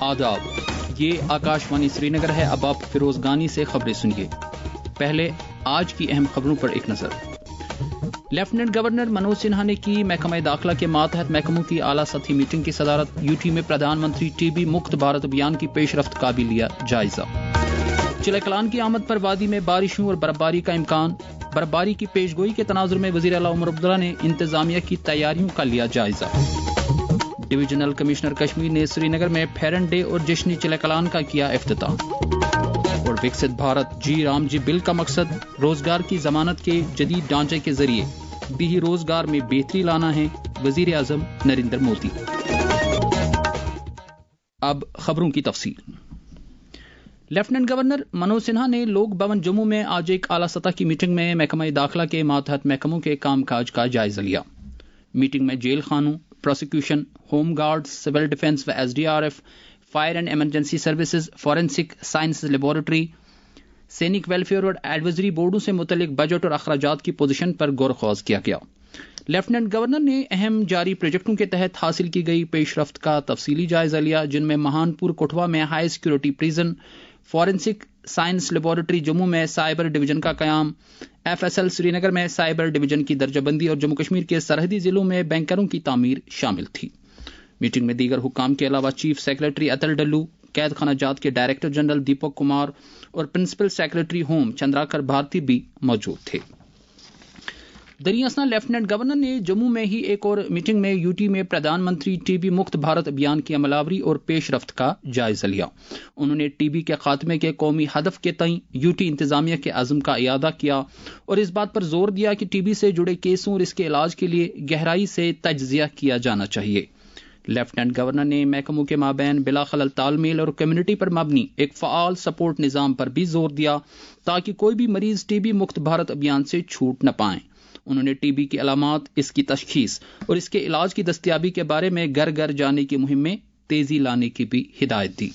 آداب، یہ آکاشوانی سری نگر ہے۔ اب آپ فیروز گانی سے خبریں سنیے۔ پہلے آج کی اہم خبروں پر ایک نظر۔ لیفٹیننٹ گورنر منوج سنہا نے کی محکمہ داخلہ کے ماتحت محکموں کی اعلیٰ سطحی میٹنگ کی صدارت۔ یوٹی میں پردھان منتری ٹی بی مکت بھارت ابھیان کی پیش رفت کا بھی لیا جائزہ۔ چلے کلان کی آمد پر وادی میں بارشوں اور برفباری کا امکان۔ برفباری کی پیش گوئی کے تناظر میں وزیر اعلیٰ عمر عبداللہ نے انتظامیہ کی تیاریوں کا لیا جائزہ۔ ڈویژنل کمشنر کشمیر نے سری نگر میں پھیرن ڈے اور جشن چلے کلان کا کیا افتتاح۔ اور وکست بھارت جی رام جی بل کا مقصد روزگار کی ضمانت کے جدید ڈھانچے کے ذریعے دیہی روزگار میں بہتری لانا ہے، وزیر اعظم نریندر مودی۔ اب خبروں کی تفصیل۔ لیفٹیننٹ گورنر منوج سنہا نے لوک بھون جموں میں آج ایک اعلیٰ سطح کی میٹنگ میں محکمہ داخلہ کے ماتحت محکموں کے کام کاج کا جائزہ لیا۔ میٹنگ میں جیل خانوں، prosecution, home guard, civil defence و S D R F, fire and emergency services, forensic science laboratory, Sainik welfare اور ایڈوائزری بورڈوں سے متعلق بجٹ اور اخراجات کی پوزیشن پر غور و خوض کیا گیا۔ لیفٹیننٹ گورنر نے اہم جاری پروجیکٹوں کے تحت حاصل کی گئی پیش رفت کا تفصیلی جائزہ لیا، جن میں مہان پور کٹھوا میں high security prison, forensic science laboratory Jammu میں سائبر ڈویژن کا قیام، F S L Srinagar میں سائبر ڈویژن کی درجہ بندی اور جموں کشمیر کے سرحدی ضلعوں میں بینکروں کی تعمیر شامل تھی۔ میٹنگ میں دیگر حکام کے علاوہ چیف سیکریٹری اتل ڈلو، قید خانہ جات کے ڈائریکٹر جنرل دیپک کمار اور پرنسپل سیکریٹری ہوم چندراکر بھارتی بھی موجود تھے۔ دریں اثنا لیفٹیننٹ گورنر نے جموں میں ہی ایک اور میٹنگ میں یوٹی میں پردھان منتری ٹی بی مکت بھارت ابھیان کی عمل آوری اور پیش رفت کا جائزہ لیا۔ انہوں نے ٹی بی کے خاتمے کے قومی ہدف کے تئیں یوٹی انتظامیہ کے عزم کا اعادہ کیا اور اس بات پر زور دیا کہ ٹی بی سے جڑے کیسوں اور اس کے علاج کے لیے گہرائی سے تجزیہ کیا جانا چاہیے۔ لیفٹیننٹ گورنر نے محکموں کے مابین بلا خلل تال میل اور کمیونٹی پر مبنی ایک فعال سپورٹ نظام پر بھی زور دیا تاکہ کوئی بھی مریض ٹی بی مکت بھارت ابھیان سے چھوٹ نہ پائیں۔ انہوں نے ٹی بی کی علامات، اس کی تشخیص اور اس کے علاج کی دستیابی کے بارے میں گھر گھر جانے کی مہم میں تیزی لانے کی بھی ہدایت دی۔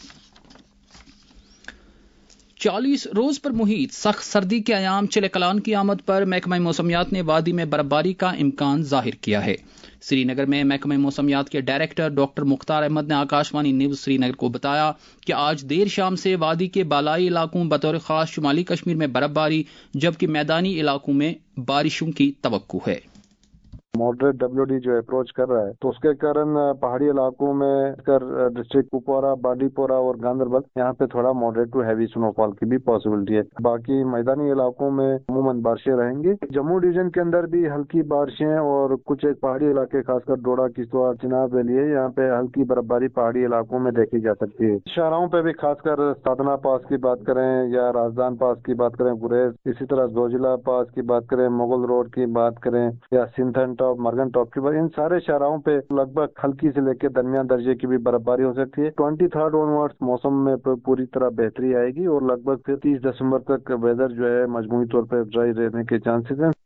40 روز پر محیط سخت سردی کے ایام چلے کلان کی آمد پر محکمہ موسمیات نے وادی میں برفباری کا امکان ظاہر کیا ہے۔ سری نگر میں محکمہ موسمیات کے ڈائریکٹر ڈاکٹر مختار احمد نے آکاشوانی نیوز سری نگر کو بتایا کہ آج دیر شام سے وادی کے بالائی علاقوں بطور خاص شمالی کشمیر میں برفباری جبکہ میدانی علاقوں میں بارشوں کی توقع ہے۔ ماڈریٹ WD جو اپروچ کر رہا ہے تو اس کے کارن پہاڑی علاقوں میں ڈسٹرکٹ کپوارہ، بانڈی پورہ اور گاندربل یہاں پہ تھوڑا ماڈریٹ ٹو ہیوی سنو فال کی بھی پاسبلٹی ہے۔ باقی میدانی علاقوں میں عموماً بارشیں رہیں گی۔ جموں ڈویژن کے اندر بھی ہلکی بارشیں اور کچھ ایک پہاڑی علاقے خاص کر ڈوڈا، کشتواڑ، چناب ویلی ہے، یہاں پہ ہلکی برفباری پہاڑی علاقوں میں دیکھی جا سکتی ہے۔ شاہراہوں پہ بھی خاص کر سادنا پاس کی بات کریں یا رازدان پاس کی بات کریں، گریز، اسی طرح زوجلا پاس کی بات کریں، مغل روڈ کی بات کریں یا سنتھن ٹاپ، مرگن ٹاپ کی بات، ان سارے شاہراہوں پہ لگ بھگ ہلکی سے لے کے درمیان درجے کی بھی برفباری ہو سکتی ہے۔ 23 اونورڈ موسم میں پوری طرح بہتری آئے گی اور لگ بھگ 30 دسمبر تک ویدر جو ہے مجموعی طور پہ ڈرائی رہنے کے چانسز ہیں۔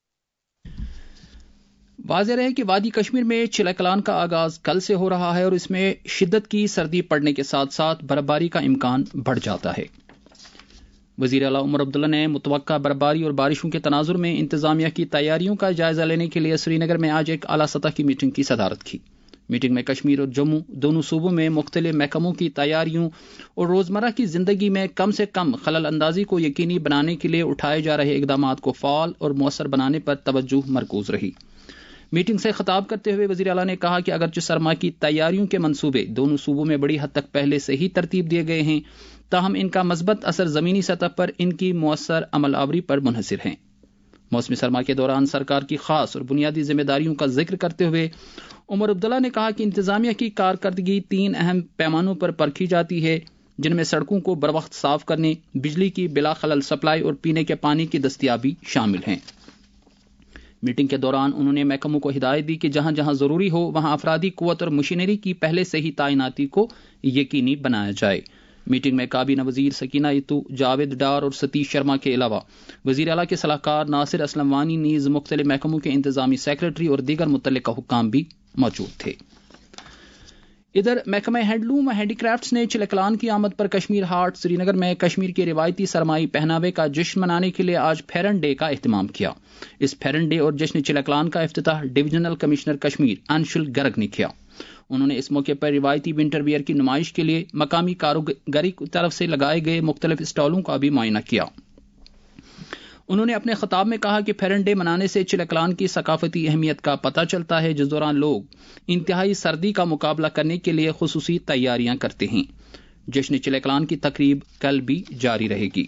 واضح رہے کہ وادی کشمیر میں چلے کلان کا آغاز کل سے ہو رہا ہے اور اس میں شدت کی سردی پڑنے کے ساتھ ساتھ برفباری کا امکان بڑھ جاتا ہے۔ وزیر اعلیٰ عمر عبداللہ نے متوقع برفباری اور بارشوں کے تناظر میں انتظامیہ کی تیاریوں کا جائزہ لینے کے لیے سری نگر میں آج ایک اعلیٰ سطح کی میٹنگ کی صدارت کی۔ میٹنگ میں کشمیر اور جموں دونوں صوبوں میں مختلف محکموں کی تیاریوں اور روزمرہ کی زندگی میں کم سے کم خلل اندازی کو یقینی بنانے کے لیے اٹھائے جا رہے اقدامات کو فعال اور مؤثر بنانے پر توجہ مرکوز رہی۔ میٹنگ سے خطاب کرتے ہوئے وزیر اعلیٰ نے کہا کہ اگرچہ سرما کی تیاریوں کے منصوبے دونوں صوبوں میں بڑی حد تک پہلے سے ہی ترتیب دیے گئے ہیں، تاہم ان کا مثبت اثر زمینی سطح پر ان کی مؤثر عمل آوری پر منحصر ہیں۔ موسم سرما کے دوران سرکار کی خاص اور بنیادی ذمہ داریوں کا ذکر کرتے ہوئے عمر عبداللہ نے کہا کہ انتظامیہ کی کارکردگی 3 اہم پیمانوں پر پرکھی جاتی ہے، جن میں سڑکوں کو بروقت صاف کرنے، بجلی کی بلا خلل سپلائی اور پینے کے پانی کی دستیابی شامل ہیں۔ میٹنگ کے دوران انہوں نے محکموں کو ہدایت دی کہ جہاں جہاں ضروری ہو وہاں افرادی قوت اور مشینری کی پہلے سے ہی تعیناتی کو یقینی بنایا جائے۔ میٹنگ میں کابینہ وزیر سکینہ اتو، جاوید ڈار اور ستیش شرما کے علاوہ وزیر اعلیٰ کے صلاحکار ناصر اسلم وانی نیز مختلف محکموں کے انتظامی سیکریٹری اور دیگر متعلقہ حکام بھی موجود تھے۔ ادھر محکمہ ہینڈلوم و ہینڈی کرافٹس نے چلے کلان کی آمد پر کشمیر ہاٹ سری نگر میں کشمیر کے روایتی سرمائی پہناوے کا جشن منانے کے لیے آج پھیرن ڈے کا اہتمام کیا۔ اس پھیرن ڈے اور جشن چلے کلان کا افتتاح ڈویژنل کمشنر کشمیر انشل گرگ نے کیا۔ انہوں نے اس موقع پر روایتی ونٹر ویئر کی نمائش کے لیے مقامی کاروگری کی طرف سے لگائے گئے مختلف اسٹالوں کا بھی معائنہ کیا۔ انہوں نے اپنے خطاب میں کہا کہ پھیرن ڈے منانے سے چلکلان کی ثقافتی اہمیت کا پتہ چلتا ہے، جس دوران لوگ انتہائی سردی کا مقابلہ کرنے کے لیے خصوصی تیاریاں کرتے ہیں۔ جشن چلکلان کی تقریب کل بھی جاری رہے گی۔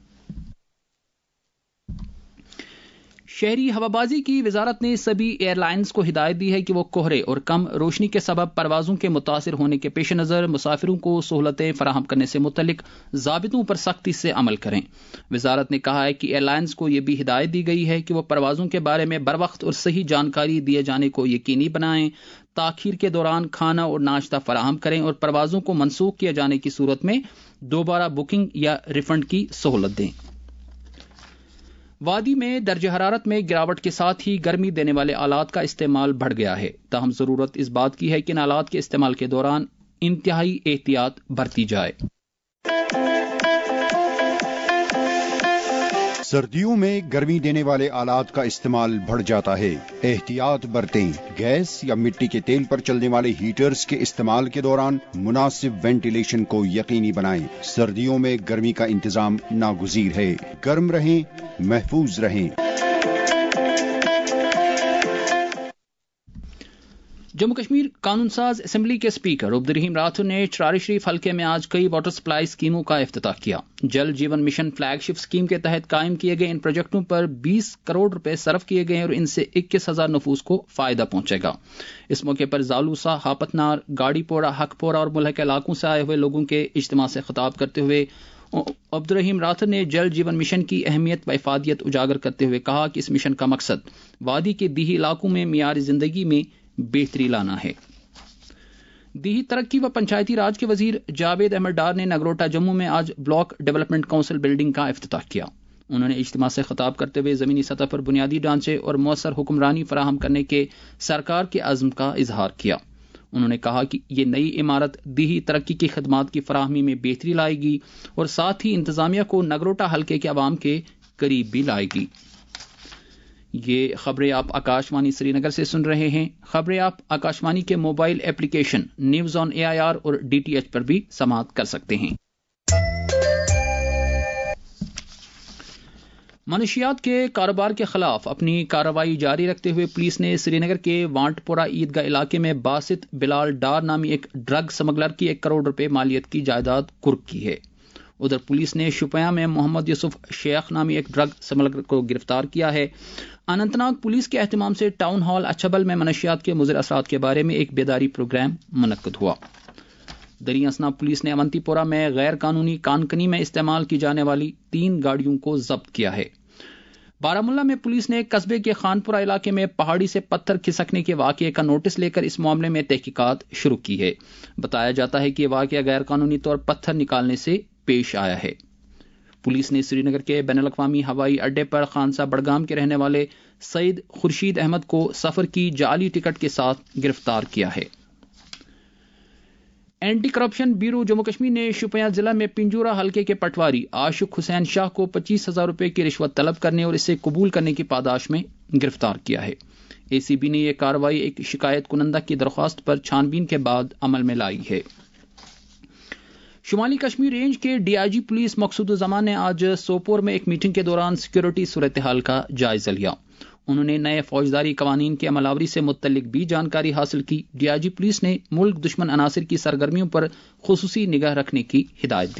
شہری ہوابازی کی وزارت نے سبھی ایئر لائنز کو ہدایت دی ہے کہ وہ کہرے اور کم روشنی کے سبب پروازوں کے متاثر ہونے کے پیش نظر مسافروں کو سہولتیں فراہم کرنے سے متعلق ضابطوں پر سختی سے عمل کریں۔ وزارت نے کہا ہے کہ ایئر لائنز کو یہ بھی ہدایت دی گئی ہے کہ وہ پروازوں کے بارے میں بروقت اور صحیح جانکاری دیے جانے کو یقینی بنائیں، تاخیر کے دوران کھانا اور ناشتہ فراہم کریں اور پروازوں کو منسوخ کیے جانے کی صورت میں دوبارہ بکنگ یا ریفنڈ کی سہولت دیں۔ وادی میں درجہ حرارت میں گراوٹ کے ساتھ ہی گرمی دینے والے آلات کا استعمال بڑھ گیا ہے، تاہم ضرورت اس بات کی ہے کہ ان آلات کے استعمال کے دوران انتہائی احتیاط برتی جائے۔ سردیوں میں گرمی دینے والے آلات کا استعمال بڑھ جاتا ہے، احتیاط برتیں۔ گیس یا مٹی کے تیل پر چلنے والے ہیٹرز کے استعمال کے دوران مناسب وینٹیلیشن کو یقینی بنائیں۔ سردیوں میں گرمی کا انتظام ناگزیر ہے، گرم رہیں، محفوظ رہیں۔ جموں کشمیر قانون ساز اسمبلی کے اسپیکر عبدالرحیم راٹھر نے چراری شریف حلقے میں آج کئی واٹر سپلائی اسکیموں کا افتتاح کیا۔ جل جیون مشن فلیگ شپ اسکیم کے تحت قائم کیے گئے ان پروجیکٹوں پر 20 کروڑ روپے صرف کیے گئے اور ان سے 21,000 نفوس کو فائدہ پہنچے گا۔ اس موقع پر زالوسا، ہاپتنار، گاڑی پورا، حق پورا اور ملحقہ علاقوں سے آئے ہوئے لوگوں کے اجتماع سے خطاب کرتے ہوئے عبدالرحیم راٹھر نے جل جیون مشن کی اہمیت و افادیت اجاگر کرتے ہوئے کہا کہ اس مشن کا مقصد وادی کے دیہی علاقوں میں معیار زندگی میں بہتری لانا ہے۔ دیہی ترقی و پنچایتی راج کے وزیر جاوید احمد ڈار نے نگروٹا جموں میں آج بلاک ڈیولپمنٹ کونسل بلڈنگ کا افتتاح کیا۔ انہوں نے اجتماع سے خطاب کرتے ہوئے زمینی سطح پر بنیادی ڈھانچے اور مؤثر حکمرانی فراہم کرنے کے سرکار کے عزم کا اظہار کیا۔ انہوں نے کہا کہ یہ نئی عمارت دیہی ترقی کی خدمات کی فراہمی میں بہتری لائے گی اور ساتھ ہی انتظامیہ کو نگروٹا حلقے کے عوام کے قریب بھی لائے گی۔ یہ خبریں آپ آکاشوانی سری نگر سے سن رہے ہیں۔ خبریں آپ آکاشوانی کے mobile application news on AIR اور DTH پر بھی سماعت کر سکتے ہیں۔ منشیات کے کاروبار کے خلاف اپنی کارروائی جاری رکھتے ہوئے پولیس نے سری نگر کے وانٹ پورہ عیدگاہ علاقے میں باسط بلال ڈار نامی ایک ڈرگ سمگلر کی 1 کروڑ روپے مالیت کی جائیداد قرق کی ہے۔ ادھر پولیس نے شوپیاں میں محمد یوسف شیخ نامی ایک ڈرگ سمگلر کو گرفتار کیا ہے۔ اننت ناگ پولیس کے اہتمام سے ٹاؤن ہال اچھبل میں منشیات کے مضر اثرات کے بارے میں ایک بیداری پروگرام منعقد ہوا۔ دری اسنا پولیس نے اونتی پورہ میں غیر قانونی کانکنی میں استعمال کی جانے والی 3 گاڑیوں کو ضبط کیا ہے۔ بارامولہ میں پولیس نے قصبے کے خانپورہ علاقے میں پہاڑی سے پتھر کھسکنے کے واقعے کا نوٹس لے کر اس معاملے میں تحقیقات شروع کی ہے۔ بتایا جاتا ہے کہ یہ واقعہ غیر قانونی طور پتھر نکالنے سے پیش آیا ہے۔ پولیس نے سری نگر کے بین الاقوامی ہوائی اڈے پر خانسا بڑگام کے رہنے والے سعید خورشید احمد کو سفر کی جعلی ٹکٹ کے ساتھ گرفتار کیا ہے۔ Anti corruption bureau Jammu Kashmir نے شوپیاں ضلع میں پنجورہ حلقے کے پٹواری عاشق حسین شاہ کو 25,000 روپے کی رشوت طلب کرنے اور اسے قبول کرنے کی پاداش میں گرفتار کیا ہے۔ ACB نے یہ کارروائی ایک شکایت کنندہ کی درخواست پر چھانبین کے بعد عمل میں لائی ہے۔ شمالی کشمیر رینج کے DIG پولیس مقصود الزمان نے آج سوپور میں ایک میٹنگ کے دوران سیکورٹی صورتحال کا جائزہ لیا۔ انہوں نے نئے فوجداری قوانین کی عمل آوری سے متعلق بھی جانکاری حاصل کی۔ DIG پولیس نے ملک دشمن عناصر کی سرگرمیوں پر خصوصی نگاہ رکھنے کی ہدایت دی۔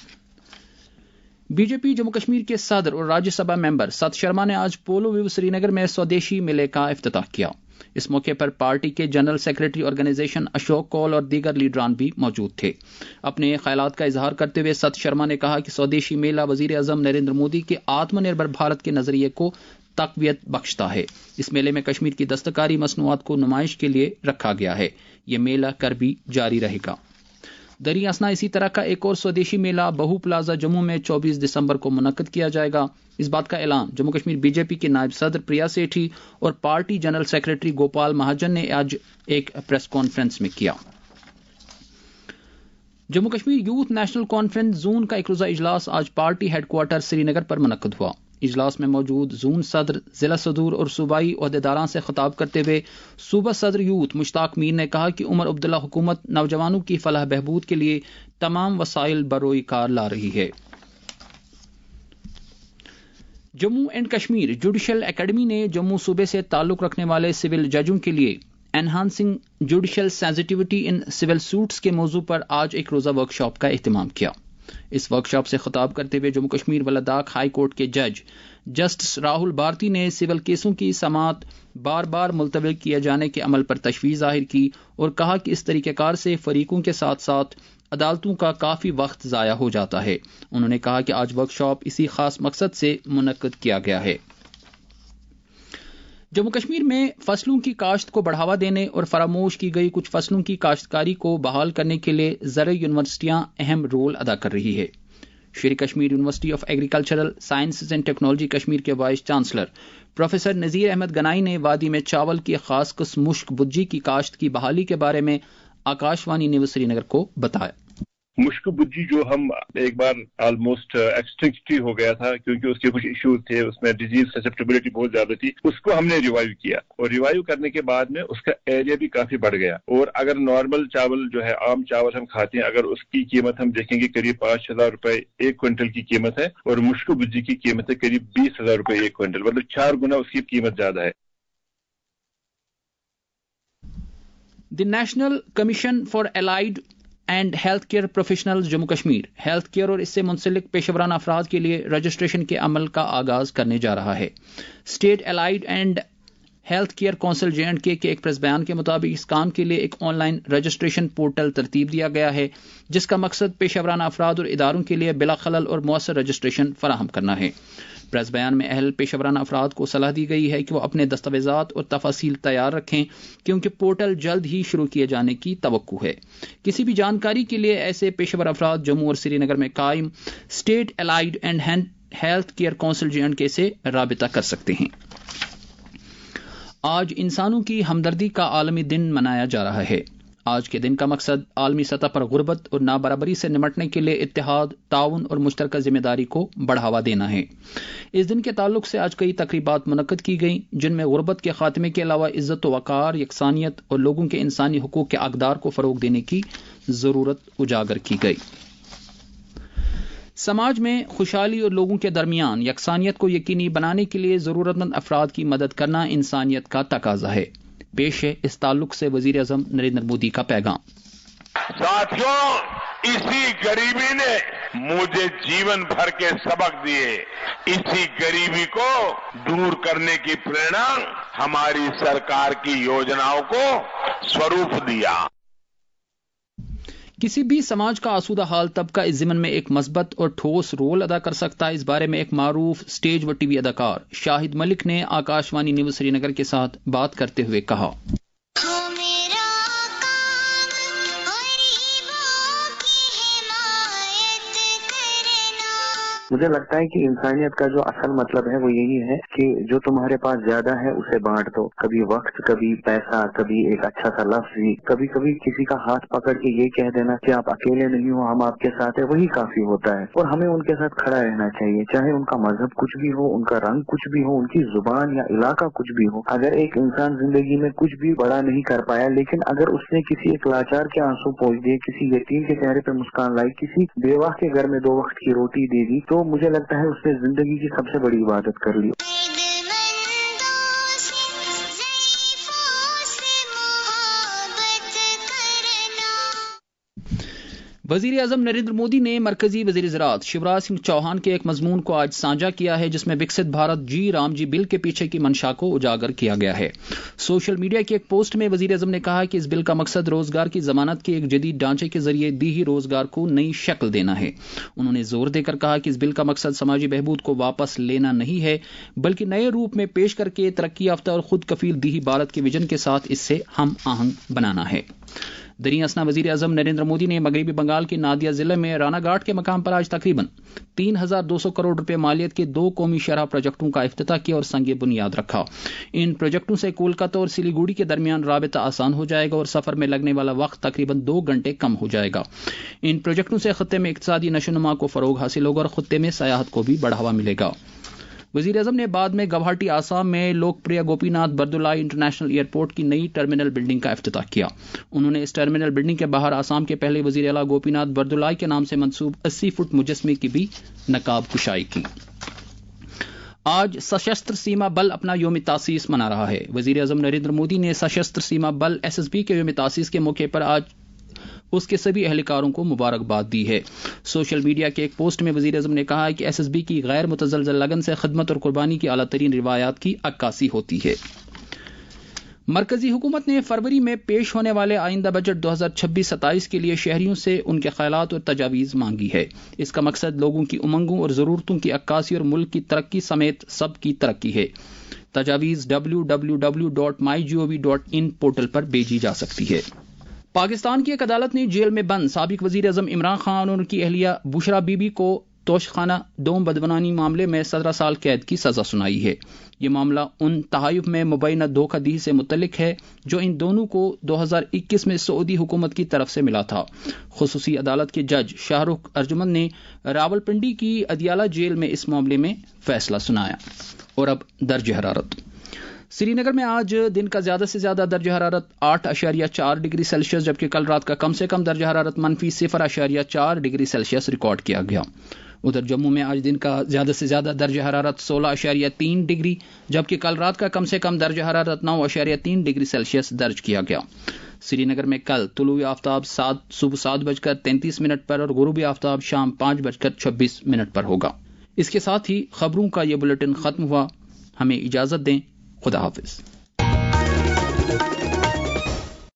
BJP جموں کشمیر کے صدر اور راجیہ سبھا ممبر ست شرما نے آج پولو ویو سری نگر میں سودیشی میلے کا افتتاح کیا۔ اس موقع پر پارٹی کے general secretary organisation Ashok Koul اور دیگر لیڈران بھی موجود تھے۔ اپنے خیالات کا اظہار کرتے ہوئے ست شرما نے کہا کہ سودیشی میلہ وزیر اعظم نریندر مودی کے آتم نربھر بھارت کے نظریے کو تقویت بخشتا ہے۔ اس میلے میں کشمیر کی دستکاری مصنوعات کو نمائش کے لیے رکھا گیا ہے۔ یہ میلہ کر بھی جاری رہے گا۔ دری اسنا اسی طرح کا ایک اور سودیشی میلہ بہو پلازا جموں میں 24 دسمبر کو منعقد کیا جائے گا۔ اس بات کا اعلان جموں کشمیر BJP کے نائب صدر پریا سیٹھی اور party general secretary Gopal Mahajan نے آج ایک پریس کانفرنس میں کیا۔ Jammu Kashmir Youth National Conference zone کا ایک روزہ اجلاس آج party head quarter Srinagar پر منعقد ہوا۔ اجلاس میں موجود زون صدر، ضلع صدور اور صوبائی عہدیداران سے خطاب کرتے ہوئے صوبہ صدر یوتھ مشتاق میر نے کہا کہ عمر عبداللہ حکومت نوجوانوں کی فلاح بہبود کے لیے تمام وسائل بروئے کار لا رہی ہے۔ Jammu and Kashmir Judicial Academy نے جموں صوبے سے تعلق رکھنے والے سول ججوں کے لیے enhancing judicial sensitivity in civil suits کے موضوع پر آج ایک روزہ ورکشاپ کا اہتمام کیا۔ اس ورکشاپ سے خطاب کرتے ہوئے جموں کشمیر و لداخ ہائی کورٹ کے جج جسٹس راہل بھارتی نے سول کیسوں کی سماعت بار بار ملتوی کیے جانے کے عمل پر تشویش ظاہر کی اور کہا کہ اس طریقہ کار سے فریقوں کے ساتھ ساتھ عدالتوں کا کافی وقت ضائع ہو جاتا ہے۔ انہوں نے کہا کہ آج ورکشاپ اسی خاص مقصد سے منعقد کیا گیا ہے۔ جموں کشمیر میں فصلوں کی کاشت کو بڑھاوا دینے اور فراموش کی گئی کچھ فصلوں کی کاشتکاری کو بحال کرنے کے لیے زرعی یونیورسٹیاں اہم رول ادا کر رہی ہے۔ Sher Kashmir University of Agricultural Sciences and Technology Kashmir کے vice chancellor professor Nazir Ahmad Ganai نے وادی میں چاول کی خاص قسم مشک بجی کی کاشت کی بحالی کے بارے میں Akashvani news Srinagar کو بتایا۔ مشک بجی جو ہم ایک بار آلموسٹ ایکسٹنکٹ ہو گیا تھا کیونکہ اس کے کچھ ایشوز تھے، اس میں ڈیزیز سسپٹیبلٹی بہت زیادہ تھی، اس کو ہم نے ریوائیو کیا اور ریوائیو کرنے کے بعد میں اس کا ایریا بھی کافی بڑھ گیا۔ اور اگر نارمل چاول جو ہے عام چاول ہم کھاتے ہیں، اگر اس کی قیمت ہم دیکھیں گے قریب 5,000 روپے ایک کوئنٹل کی قیمت ہے اور مشک بجی کی قیمت ہے قریب 20,000 روپے ایک کوئنٹل، مطلب 4 گنا اس کی قیمت زیادہ ہے۔ The National Commission for Allied and Health Care Professionals Jammu Kashmir health care اور اس سے منسلک پیشہ ورانہ افراد کے لیے رجسٹریشن کے عمل کا آغاز کرنے جا رہا ہے۔ State Allied and Health Care Council JNK کے ایک پریس بیان کے مطابق اس کام کے لیے ایک آن لائن رجسٹریشن پورٹل ترتیب دیا گیا ہے جس کا مقصد پیشہ ورانہ افراد اور اداروں کے لیے بلا خلل اور مؤثر رجسٹریشن فراہم کرنا ہے۔ پریس بیان میں اہل پیشہ ورانہ افراد کو صلاح دی گئی ہے کہ وہ اپنے دستاویزات اور تفاصیل تیار رکھیں کیونکہ پورٹل جلد ہی شروع کیے جانے کی توقع ہے۔ کسی بھی جانکاری کے لیے ایسے پیشہ ور افراد جموں اور سری نگر میں قائم State Allied and Health Care Council JNK سے رابطہ کر سکتے ہیں۔ آج انسانوں کی ہمدردی کا عالمی دن منایا جا رہا ہے۔ آج کے دن کا مقصد عالمی سطح پر غربت اور نابرابری سے نمٹنے کے لیے اتحاد، تعاون اور مشترکہ ذمہ داری کو بڑھاوا دینا ہے۔ اس دن کے تعلق سے آج کئی تقریبات منعقد کی گئیں جن میں غربت کے خاتمے کے علاوہ عزت و وقار، یکسانیت اور لوگوں کے انسانی حقوق کے اقدار کو فروغ دینے کی ضرورت اجاگر کی گئی۔ سماج میں خوشحالی اور لوگوں کے درمیان یکسانیت کو یقینی بنانے کے لیے ضرورت مند افراد کی مدد کرنا انسانیت کا تقاضا ہے۔ پیش ہے اس تعلق سے وزیر اعظم نریندر مودی کا پیغام۔ ساتھیوں، اسی غریبی نے مجھے جیون بھر کے سبق دیے، اسی غریبی کو دور کرنے کی پریرنا ہماری سرکار کی یوجناؤں کو سوروپ دیا۔ کسی بھی سماج کا آسودہ حال طبقہ اس ضمن میں ایک مثبت اور ٹھوس رول ادا کر سکتا ہے۔ اس بارے میں ایک معروف اسٹیج و TV اداکار شاہد ملک نے Akashvani news Srinagar کے ساتھ بات کرتے ہوئے کہا، مجھے لگتا ہے کہ انسانیت کا جو اصل مطلب ہے وہ یہی ہے کہ جو تمہارے پاس زیادہ ہے اسے بانٹ دو، کبھی وقت، کبھی پیسہ، کبھی ایک اچھا سا لفظ، کبھی کبھی کسی کا ہاتھ پکڑ کے یہ کہہ دینا کہ آپ اکیلے نہیں ہو، ہم آپ کے ساتھ ہیں، وہی کافی ہوتا ہے۔ اور ہمیں ان کے ساتھ کھڑا رہنا چاہیے، چاہے ان کا مذہب کچھ بھی ہو، ان کا رنگ کچھ بھی ہو، ان کی زبان یا علاقہ کچھ بھی ہو۔ اگر ایک انسان زندگی میں کچھ بھی بڑا نہیں کر پایا لیکن اگر اس نے کسی ایک لاچار کے آنسو پوچھ دیے، کسی یتیم کے چہرے پہ مسکان لائی، کسی بیوہ کے گھر میں 2 وقت کی روٹی دے دی، تو مجھے لگتا ہے اس نے زندگی کی سب سے بڑی عبادت کر لی۔ وزیر اعظم نریندر مودی نے مرکزی وزیر زراعت شیوراج سنگھ چوہان کے ایک مضمون کو آج سانجھا کیا ہے جس میں وکست بھارت جی رام جی بل کے پیچھے کی منشا کو اجاگر کیا گیا ہے۔ سوشل میڈیا کی ایک پوسٹ میں وزیر اعظم نے کہا کہ اس بل کا مقصد روزگار کی ضمانت کے ایک جدید ڈھانچے کے ذریعے دیہی روزگار کو نئی شکل دینا ہے۔ انہوں نے زور دے کر کہا کہ اس بل کا مقصد سماجی بہبود کو واپس لینا نہیں ہے بلکہ نئے روپ میں پیش کر کے ترقی یافتہ اور خود کفیل دیہی بھارت کے ویژن کے ساتھ اس سے ہم آہنگ بنانا ہے۔ دریں اثنا وزیر اعظم نریندر مودی نے مغربی بنگال کے نادیا ضلع میں رانا گھاٹ کے مقام پر آج تقریباً 3,200 کروڑ روپے مالیت کے 2 قومی شرح پروجیکٹوں کا افتتاح کیا اور سنگ بنیاد رکھا۔ ان پروجیکٹوں سے کولکاتہ اور سلیگوڑی کے درمیان رابطہ آسان ہو جائے گا اور سفر میں لگنے والا وقت تقریباً 2 گھنٹے کم ہو جائے گا۔ ان پروجیکٹوں سے خطے میں اقتصادی نشو و نما کو فروغ حاصل ہوگا اور خطے میں سیاحت کو بھی بڑھاوا ملے گا۔ وزیر اعظم نے بعد میں گوہاٹی آسام میں Lokpriya Gopinath Bordoloi International Airport کی نئی ٹرمینل بلڈنگ کا افتتاح کیا. انہوں نے اس ٹرمینل بلڈنگ کے باہر آسام کے پہلے وزیر اعلیٰ گوپی ناتھ بردولائی کے نام سے منسوب 80 فٹ مجسمے کی بھی نقاب کشائی کی. آج سشستر سیما بل اپنا یوم تاسیس منا رہا ہے. وزیر اعظم نریندر مودی نے سشستر سیما بل SSB کے یوم تاسیس کے موقع پر آج اس کے سبھی اہلکاروں کو مبارکباد دی ہے. سوشل میڈیا کے ایک پوسٹ میں وزیر اعظم نے کہا ہے کہ SSB کی غیر متزلزل لگن سے خدمت اور قربانی کی اعلیٰ ترین روایات کی عکاسی ہوتی ہے. مرکزی حکومت نے فروری میں پیش ہونے والے آئندہ بجٹ 2026-27 کے لیے شہریوں سے ان کے خیالات اور تجاویز مانگی ہے. اس کا مقصد لوگوں کی امنگوں اور ضرورتوں کی عکاسی اور ملک کی ترقی سمیت سب کی ترقی ہے. تجاویز www.mygov.in پورٹل پر بھیجی جا سکتی ہے. پاکستان کی ایک عدالت نے جیل میں بند سابق وزیر اعظم عمران خان اور ان کی اہلیہ بشرا بی بی کو توشخانہ دوم بدعنوانی معاملے میں 17 سال قید کی سزا سنائی ہے. یہ معاملہ ان تحائف میں مبینہ دھوکہ دہی سے متعلق ہے جو ان دونوں کو 2021 میں سعودی حکومت کی طرف سے ملا تھا. خصوصی عدالت کے جج شاہ رخ ارجمن نے راولپنڈی کی ادیالہ جیل میں اس معاملے میں فیصلہ سنایا. اور اب درجہ حرارت. سری نگر میں آج دن کا زیادہ سے زیادہ درجہ حرارت 8.4 ڈگری سیلسیس جبکہ کل رات کا کم سے کم درجہ حرارت -0.4 ڈگری سیلسیس ریکارڈ کیا گیا. ادھر جموں میں آج دن کا زیادہ سے زیادہ درجہ حرارت 16.3 ڈگری جبکہ کل رات کا کم سے کم درجہ حرارت 9.3 ڈگری سیلسیس درج کیا گیا. سری نگر میں کل طلوع آفتاب صبح 7:33 پر اور غروب آفتاب شام 5:26 پر ہوگا. اس کے ساتھ ہی خبروں کا یہ بلیٹن ختم ہوا. ہمیں اجازت دیں. خدا حافظ.